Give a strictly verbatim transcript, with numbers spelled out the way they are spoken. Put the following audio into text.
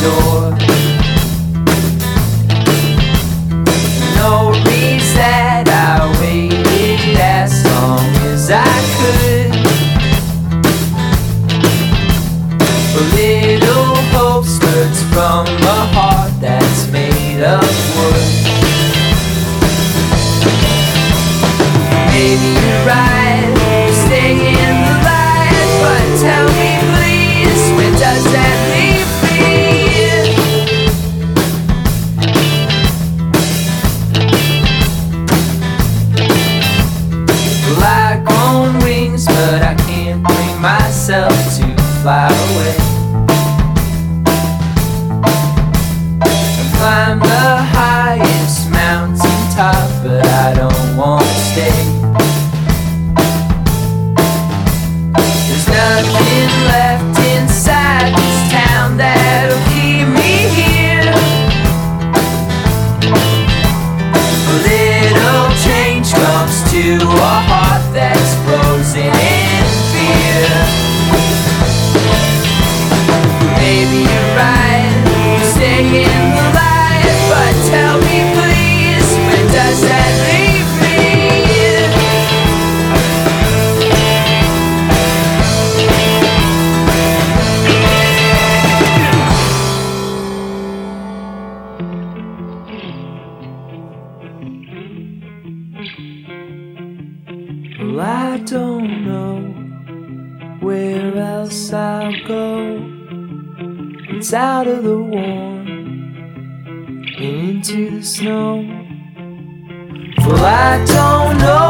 door. No reason that I waited as long as I could. A little hope spurts from a heart that's made of wood. Maybe you're right, stay in the light, but tell me please, where does that leave me? Well, I grown wings, but I can't bring myself to fly away. Climb the highest mountain top, but I don't want to stay. There's nothing left inside this town that'll keep me here. A little change comes to a heart that's frozen in fear. Maybe you're right, stay in the light, but tell me please, where does that leave me? Well, I don't know where else I'll go. It's out of the warm and into the snow. Well, I don't know